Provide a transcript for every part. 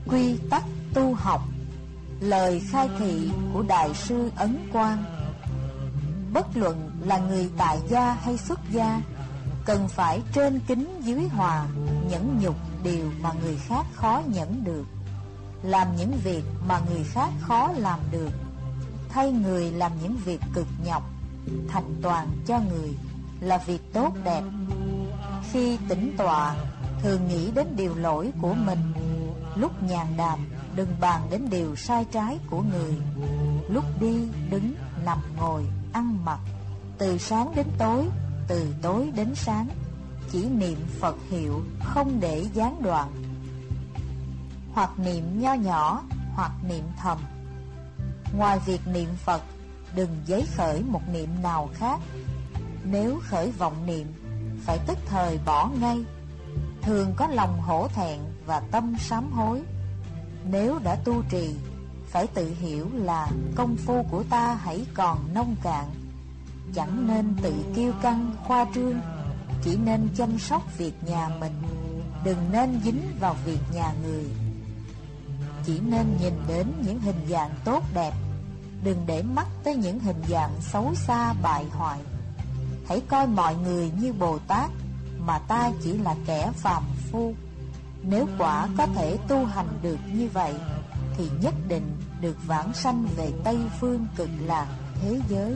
quy tắc tu học. Lời khai thị của Đại sư Ấn Quang: bất luận là người tại gia hay xuất gia, cần phải trên kính dưới hòa, nhẫn nhục điều mà người khác khó nhẫn được, làm những việc mà người khác khó làm được, thay người làm những việc cực nhọc, thành toàn cho người là việc tốt đẹp. Khi tĩnh tọa, thường nghĩ đến điều lỗi của mình. Lúc nhàn đàm, đừng bàn đến điều sai trái của người. Lúc đi, đứng, nằm, ngồi, ăn mặc, từ sáng đến tối, từ tối đến sáng, chỉ niệm Phật hiệu, không để gián đoạn. Hoặc niệm nho nhỏ, hoặc niệm thầm. Ngoài việc niệm Phật, đừng giấy khởi một niệm nào khác. Nếu khởi vọng niệm, phải tức thời bỏ ngay. Thường có lòng hổ thẹn và tâm sám hối. Nếu đã tu trì, phải tự hiểu là công phu của ta hãy còn nông cạn. Chẳng nên tự kiêu căng khoa trương, chỉ nên chăm sóc việc nhà mình, đừng nên dính vào việc nhà người. Chỉ nên nhìn đến những hình dạng tốt đẹp, đừng để mắt tới những hình dạng xấu xa bại hoại. Hãy coi mọi người như Bồ Tát, mà ta chỉ là kẻ phàm phu. Nếu quả có thể tu hành được như vậy, thì nhất định được vãng sanh về Tây Phương Cực Lạc thế giới.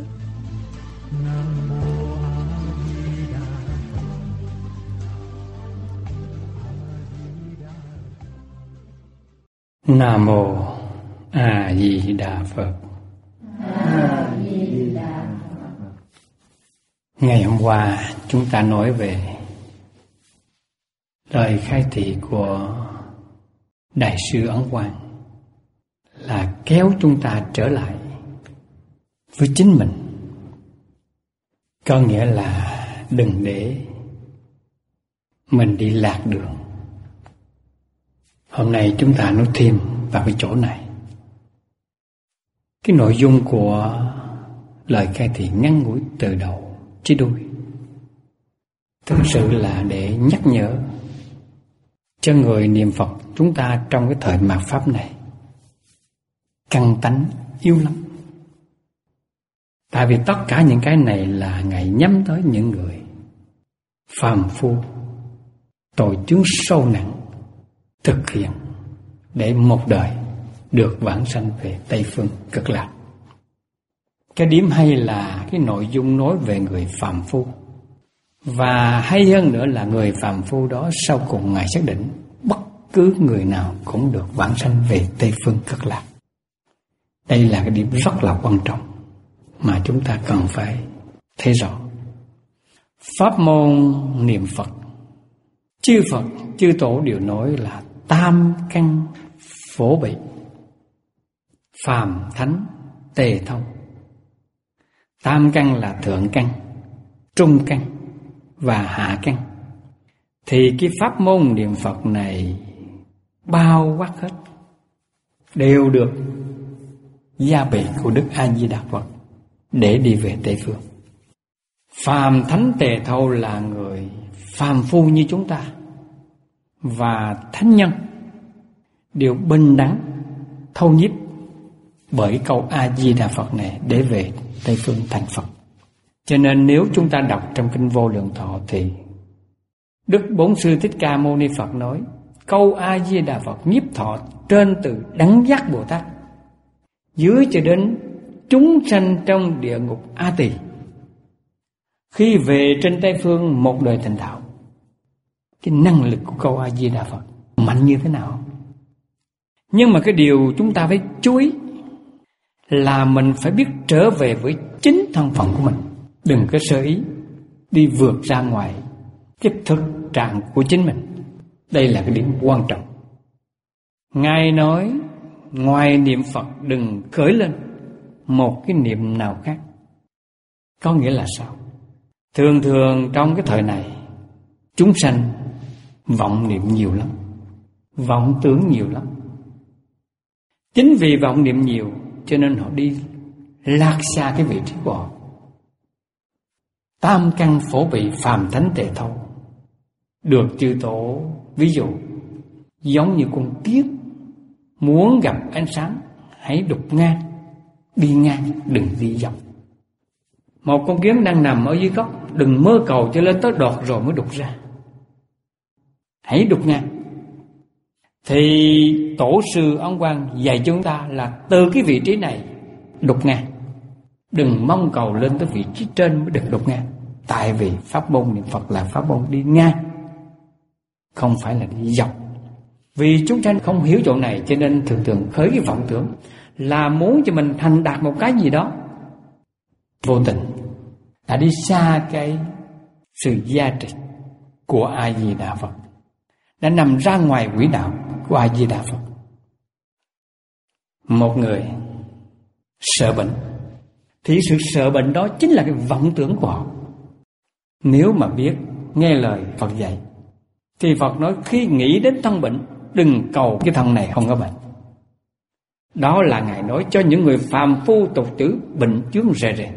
Nam mô A Di Đà Phật. Ngày hôm qua chúng ta nói về lời khai thị của Đại sư Ấn Quang là kéo chúng ta trở lại với chính mình. Có nghĩa là đừng để mình đi lạc đường. Hôm nay chúng ta nói thêm vào cái chỗ này. Cái nội dung của lời khai thị ngắn ngủi từ đầu chí đuôi thực sự là để nhắc nhở cho người niệm Phật chúng ta trong cái thời mạt Pháp này căn tánh yếu lắm. Tại vì tất cả những cái này là Ngài nhắm tới những người phàm phu, tội chướng sâu nặng, thực hiện để một đời được vãng sanh về Tây Phương Cực Lạc. Cái điểm hay là cái nội dung nói về người phàm phu. Và hay hơn nữa là người phàm phu đó sau cùng Ngài xác định bất cứ người nào cũng được vãng sanh về Tây Phương Cực Lạc. Đây là cái điểm rất là quan trọng mà chúng ta cần phải thấy rõ. Pháp môn niệm Phật, chư Phật, chư Tổ đều nói là tam căn phổ bị, phàm thánh tề thông. Tam căn là thượng căn, trung căn và hạ căn. Thì cái pháp môn niệm Phật này bao quát hết, đều được gia bị của Đức A Di Đà Phật để đi về Tây Phương. Phàm thánh tề thâu là người phàm phu như chúng ta, và thánh nhân đều bình đẳng thâu nhiếp bởi câu A Di Đà Phật này để về Tây Phương thành Phật. Cho nên nếu chúng ta đọc trong kinh Vô Lượng Thọ thì Đức Bổn Sư Thích Ca Mâu Ni Phật nói câu A Di Đà Phật nhiếp thọ trên từ Đẳng Giác Bồ Tát, dưới cho đến chúng sanh trong địa ngục A Tỳ, khi về trên Tây Phương một đời thành đạo. Cái năng lực của câu A Di Đà Phật mạnh như thế nào? Nhưng mà cái điều chúng ta phải chú ý là mình phải biết trở về với chính thân phận của mình. Đừng có sơ ý đi vượt ra ngoài cái thực trạng của chính mình. Đây là cái điểm quan trọng. Ngài nói ngoài niệm Phật đừng khởi lên một cái niệm nào khác. Có nghĩa là sao? Thường thường trong cái thời này chúng sanh vọng niệm nhiều lắm, vọng tưởng nhiều lắm. Chính vì vọng niệm nhiều cho nên họ đi lạc xa cái vị trí của họ. Tam căn phổ bị, phàm thánh tề thâu được chư Tổ ví dụ giống như con kiến Muốn gặp ánh sáng, hãy đục ngang, đi ngang, đừng đi dọc. Một con kiến đang nằm ở dưới gốc, đừng mơ cầu cho lên tới đọt rồi mới đục ra. Hãy đục ngang. Thì tổ sư Ấn Quang dạy chúng ta là từ cái vị trí này đục ngang. Đừng mong cầu lên tới vị trí trên mới được đục ngang. Tại vì pháp môn niệm Phật là pháp môn đi ngang, không phải là đi dọc. Vì chúng ta không hiểu chỗ này, cho nên thường thường khởi cái vọng tưởng là muốn cho mình thành đạt một cái gì đó, vô tình đã đi xa cái sự gia trị của A Di Đà Phật, đã nằm ra ngoài quỹ đạo của A Di Đà Phật. Một người sợ bệnh thì sự sợ bệnh đó chính là cái vọng tưởng của họ. Nếu mà biết nghe lời Phật dạy thì Phật nói khi nghĩ đến thân bệnh, đừng cầu cái thân này không có bệnh. Đó là Ngài nói cho những người phàm phu tục tử bệnh chướng rề rề.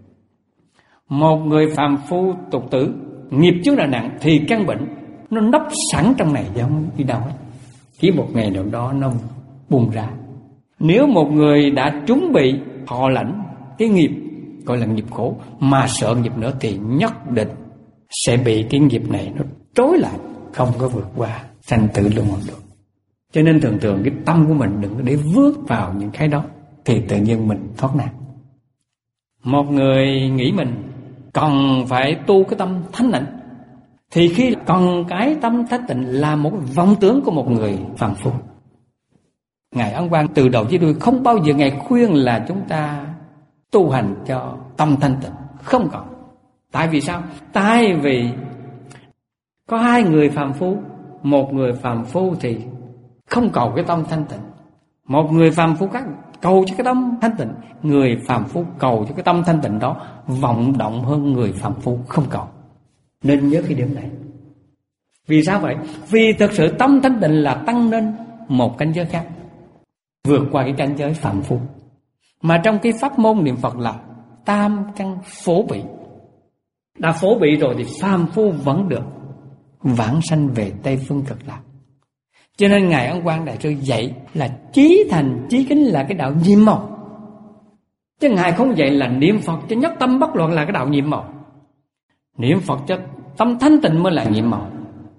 Một người phàm phu tục tử nghiệp chướng là nặng thì căn bệnh nó nấp sẵn trong này chứ không đi đâu hết. Chỉ một ngày nào đó nó bùng ra. Nếu một người đã chuẩn bị thọ lãnh cái nghiệp gọi là nghiệp khổ mà sợ nghiệp nữa thì nhất định sẽ bị cái nghiệp này nó trối lại, không có vượt qua sanh tử luân hồi được. Cho nên thường thường cái tâm của mình đừng có để vướng vào những cái đó thì tự nhiên mình thoát nạn. Một người nghĩ mình cần phải tu cái tâm thanh tịnh thì khi cần cái tâm thanh tịnh là một vọng tưởng của một người phàm phu. Ngài Ấn Quang từ đầu chí đuôi không bao giờ Ngài khuyên là chúng ta tu hành cho tâm thanh tịnh, không cần. Tại vì sao? Tại vì có hai người phàm phu. Một người phàm phu thì không cầu cái tâm thanh tịnh, một người phàm phu khác cầu cho cái tâm thanh tịnh. Người phàm phu cầu cho cái tâm thanh tịnh đó vọng động hơn người phàm phu không cầu. Nên nhớ cái điểm này. Vì sao vậy? Vì thực sự tâm thanh tịnh là tăng lên một cảnh giới khác, vượt qua cái cảnh giới phàm phu. Mà trong cái pháp môn niệm Phật là tam căn phổ bị. Đã phổ bị rồi thì phàm phu vẫn được vãng sanh về Tây Phương Cực Lạc. Cho nên Ngài Ấn Quang Đại sư dạy là chí thành chí kính là cái đạo nhiệm màu. Chứ Ngài không dạy là niệm Phật cho nhất tâm bất loạn là cái đạo nhiệm màu. Niệm Phật cho tâm thanh tịnh mới là nhiệm màu.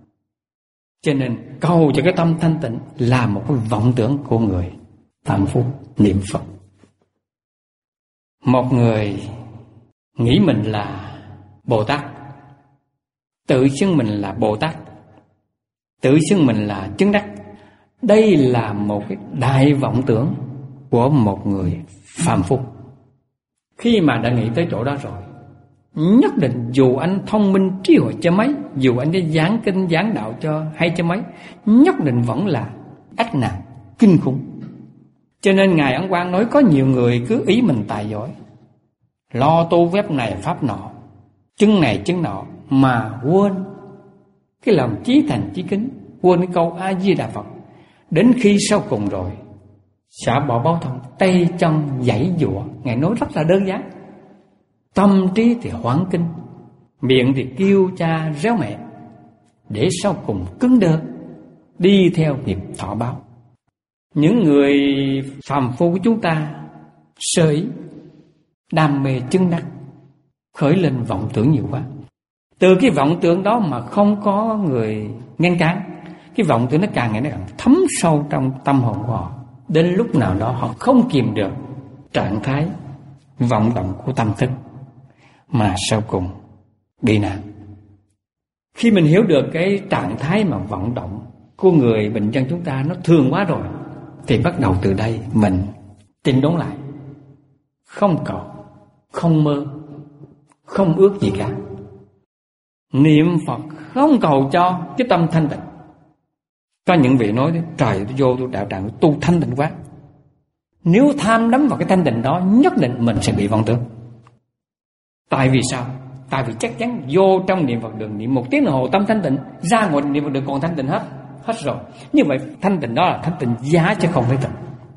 Cho nên cầu cho cái tâm thanh tịnh là một cái vọng tưởng của người phàm phu niệm Phật. Một người nghĩ mình là Bồ Tát, tự xưng mình là Bồ Tát, tự xưng mình là chứng đắc. Đây là một cái đại vọng tưởng của một người phàm phu. Khi mà đã nghĩ tới chỗ đó rồi, nhất định dù anh thông minh trí huệ cho mấy, dù anh đã giảng kinh giảng đạo cho hay cho mấy, nhất định vẫn là ách nạn kinh khủng. Cho nên Ngài Ấn Quang nói có nhiều người cứ ý mình tài giỏi, lo tu phép này pháp nọ, chứng này chứng nọ, mà quên cái lòng chí thành chí kính, quên cái câu A Di Đà Phật. Đến khi sau cùng rồi xả bỏ báo thông, tay chân giãy giụa. Ngài nói rất là đơn giản. Tâm trí thì hoảng kinh, miệng thì kêu cha réo mẹ, để sau cùng cứng đơ đi theo nghiệp thọ báo. Những người phàm phu của chúng ta sơ ý, đam mê chứng đắc, khởi lên vọng tưởng nhiều quá. Từ cái vọng tưởng đó mà không có người ngăn cản, cái vọng tưởng nó càng ngày nó càng thấm sâu trong tâm hồn của họ. Đến lúc nào đó họ không kìm được trạng thái vọng động của tâm thức, mà sau cùng bị nạn. Khi mình hiểu được cái trạng thái mà vọng động của người bệnh nhân chúng ta nó thường quá rồi, thì bắt đầu từ đây mình tìm đốn lại, không cầu, không mơ, không ước gì cả. Niệm Phật không cầu cho cái tâm thanh tịnh. Có những vị nói trời, tôi vô tôi đạo tràng tu thanh tịnh quá. Nếu tham đắm vào cái thanh tịnh đó, nhất định mình sẽ bị vọng tưởng. Tại vì sao? Tại vì chắc chắn vô trong niệm Phật đường niệm 1 tiếng đồng hồ tâm thanh tịnh, ra ngoài niệm Phật đường còn thanh tịnh hết rồi. Như vậy thanh tịnh đó là thanh tịnh giá chứ không phải tịnh.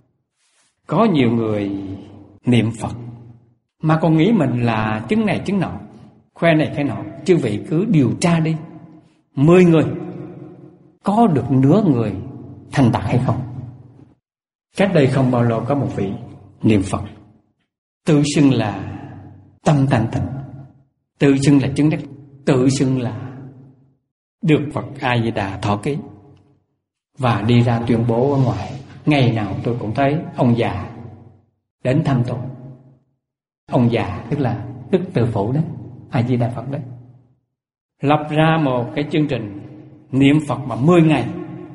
Có nhiều người niệm Phật mà còn nghĩ mình là chứng này chứng nọ, khoe này khoe nọ. Chư vị cứ điều tra đi, 10 người có được nửa người thành đạt hay không? Cách đây không bao lâu có một vị niệm Phật tự xưng là tâm thanh tịnh, tự xưng là chứng đắc, tự xưng là được Phật A Di Đà thọ ký, và đi ra tuyên bố ở ngoài: ngày nào tôi cũng thấy ông già đến thăm tôi. Ông già tức là Đức Từ Phụ đấy, A Di Đà Phật đấy, lập ra một cái chương trình niệm Phật mà 10 ngày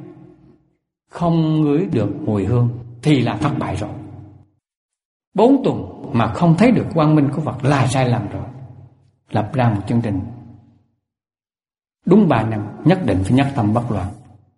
không ngửi được mùi hương thì là thất bại rồi. 4 tuần mà không thấy được quang minh của Phật là sai lầm rồi. Lập ra một chương trình đúng 3 năm nhất định phải nhất tâm bất loạn.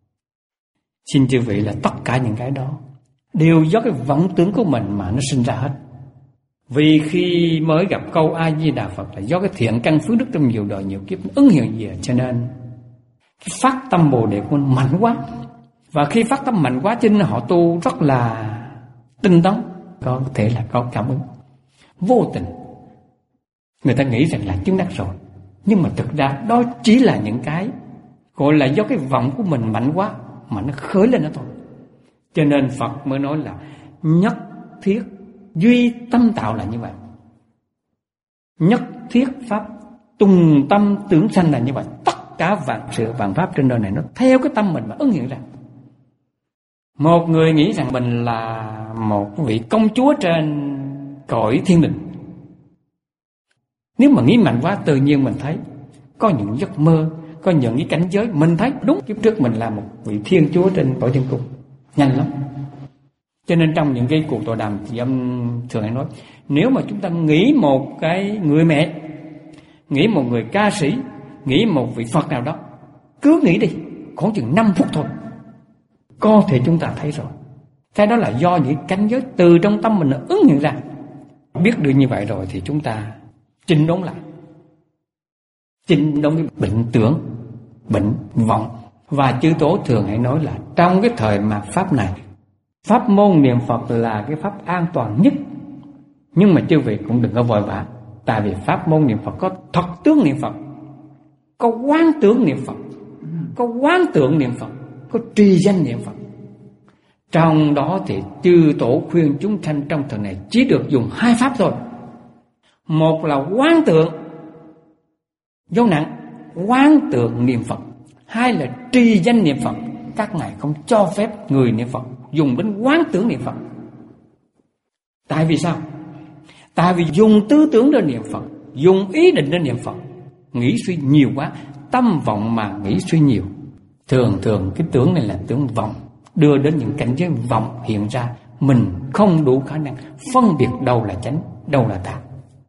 Xin chư vị là tất cả những cái đó đều do cái vọng tưởng của mình mà nó sinh ra hết. Vì khi mới gặp câu A Di Đà Phật là do cái thiện căn phước đức trong nhiều đời nhiều kiếp ứng hiện về, cho nên cái phát tâm Bồ Đề của mình mạnh quá. Và khi phát tâm mạnh quá cho nên họ tu rất là tinh tấn, có thể là có cảm ứng vô tình. Người ta nghĩ rằng là chứng đắc rồi, nhưng mà thực ra đó chỉ là những cái gọi là do cái vọng của mình mạnh quá mà nó khởi lên đó thôi. Cho nên Phật mới nói là nhất thiết duy tâm tạo là như vậy. Nhất thiết pháp tùng tâm tưởng sanh là như vậy. Tất cả vạn sự vạn pháp trên đời này nó theo cái tâm mình mà ứng hiện ra. Một người nghĩ rằng mình là một vị công chúa trên cõi thiên đình, nếu mà nghĩ mạnh quá tự nhiên mình thấy có những giấc mơ, có những cái cảnh giới mình thấy đúng kiếp trước mình là một vị thiên chúa trên cõi thiên cung, nhanh lắm. Cho nên trong những cái cuộc tọa đàm thì ông thường hay nói, nếu mà chúng ta nghĩ một cái người mẹ, nghĩ một người ca sĩ, nghĩ một vị Phật nào đó, cứ nghĩ đi, khoảng chừng 5 phút thôi, có thể chúng ta thấy rồi. Cái đó là do những cảnh giới từ trong tâm mình nó ứng hiện ra. Biết được như vậy rồi thì chúng ta chỉnh đốn lại, chỉnh đốn cái bệnh tưởng, bệnh vọng. Và chư Tổ thường hay nói là trong cái thời mạt Pháp này, pháp môn niệm Phật là cái pháp an toàn nhất. Nhưng mà chư vị cũng đừng có vội vã, tại vì pháp môn niệm Phật có thật tướng niệm Phật, có quán tưởng niệm Phật, có quán tưởng niệm Phật, có trì danh niệm Phật. Trong đó thì chư Tổ khuyên chúng sanh trong thời này chỉ được dùng 2 pháp thôi. Một là quán tượng, dấu nặng, quán tượng niệm Phật. 2 là trì danh niệm Phật. Các ngài không cho phép người niệm Phật dùng đến quán tưởng niệm Phật. Tại vì sao? Tại vì dùng tư tưởng để niệm Phật, dùng ý định để niệm Phật, nghĩ suy nhiều quá, tâm vọng mà nghĩ suy nhiều. Thường cái tưởng này là tưởng vọng, đưa đến những cảnh giới vọng hiện ra, mình không đủ khả năng phân biệt đâu là chánh, đâu là tà.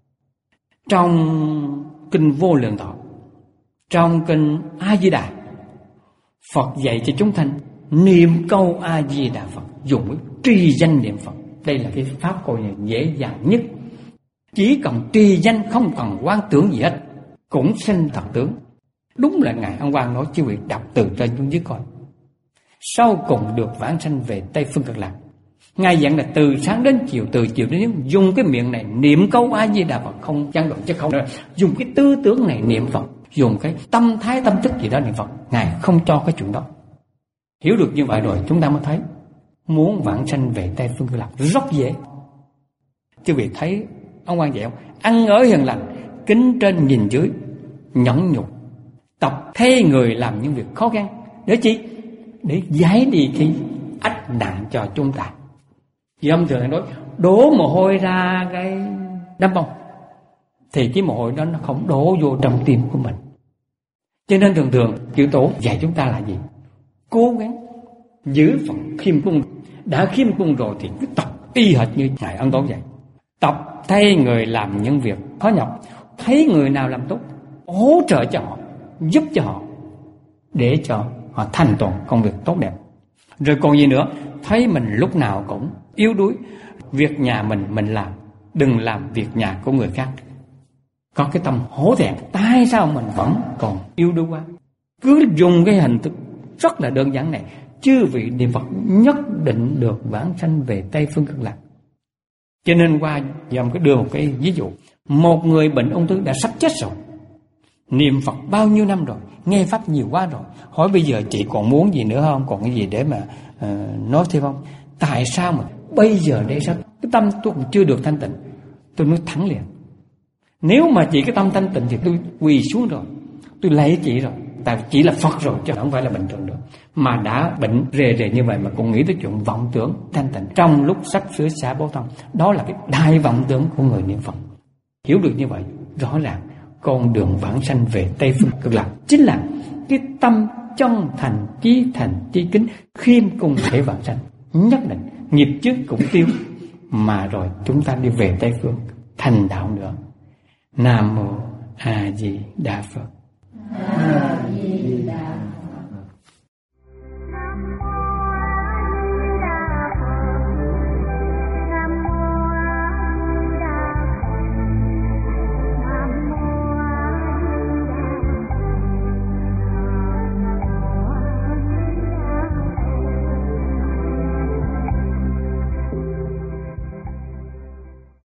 Trong kinh Vô Lượng Thọ, trong kinh A Di Đà, Phật dạy cho chúng sanh niệm câu A Di Đà Phật, dùng cái trì danh niệm Phật. Đây là cái pháp coi này dễ dàng nhất. Chỉ cần trì danh, không cần quan tưởng gì hết, cũng sinh thật tướng. Đúng là ngài Ân Quang nói, chứ vị đọc từ trên xuống dưới coi. Sau cùng được vãng sanh về Tây Phương Cực Lạc. Ngài dặn là từ sáng đến chiều, từ chiều đến chiều, dùng cái miệng này niệm câu A Di Đà Phật, không gián đoạn chứ không nữa. Dùng cái tư tưởng này niệm Phật, dùng cái tâm thái tâm thức gì đó niệm Phật. Ngài không cho cái chuyện đó. Hiểu được như vậy rồi chúng ta mới thấy muốn vãng sanh về Tây Phương Cực Lạc rất dễ. Chứ vì thấy ông Quang dạy không? Ăn ở hiền lành, kính trên nhìn dưới, nhẫn nhục, tập thay người làm những việc khó khăn. Để chi? Để giải đi cái ách nặng cho chúng ta. Vì ông thường nói đổ mồ hôi ra cái đám bông, thì cái mồ hôi đó nó không đổ vô trong tim của mình. Cho nên thường chữ Tổ dạy chúng ta là gì? Cố gắng giữ phần khiêm cung. Đã khiêm cung rồi thì cứ tập y hệt như ngài Ân Tổ dạy. Tập thay người làm những việc khó nhọc, thấy người nào làm tốt, hỗ trợ cho họ, giúp cho họ, để cho họ thành toàn công việc tốt đẹp. Rồi còn gì nữa? Thấy mình lúc nào cũng yếu đuối, việc nhà mình làm, đừng làm việc nhà của người khác. Có cái tâm hổ thẹn, tại sao mình vẫn còn yếu đuối quá? Cứ dùng cái hình thức rất là đơn giản này, chư vị niệm Phật nhất định được vãng sanh về Tây Phương Cực Lạc. Cho nên qua dòng cứ đưa một cái ví dụ. Một người bệnh ung thư đã sắp chết rồi, niệm Phật bao nhiêu năm rồi, nghe pháp nhiều quá rồi, hỏi bây giờ chị còn muốn gì nữa không, còn cái gì để mà nói thêm không? Tại sao mà bây giờ đây sao cái tâm tôi cũng chưa được thanh tịnh? Tôi nói thẳng liền, nếu mà chỉ cái tâm thanh tịnh thì tôi quỳ xuống rồi, tôi lạy chị rồi, tại vì chỉ là Phật rồi chứ không phải là bình thường được. Mà đã bệnh rề như vậy mà còn nghĩ tới chuyện vọng tưởng thanh tịnh trong lúc sắp sửa xả bố thân, đó là cái đại vọng tưởng của người niệm Phật. Hiểu được như vậy, rõ ràng con đường vãng sanh về Tây Phương Cực Lạc chính là cái tâm chân thành, chí thành, chí kính, khiêm cung để vãng sanh. Nhất định nghiệp trước cũng tiêu, mà rồi chúng ta đi về Tây Phương thành đạo nữa. Nam mô A Di Đà Phật. A Di Đà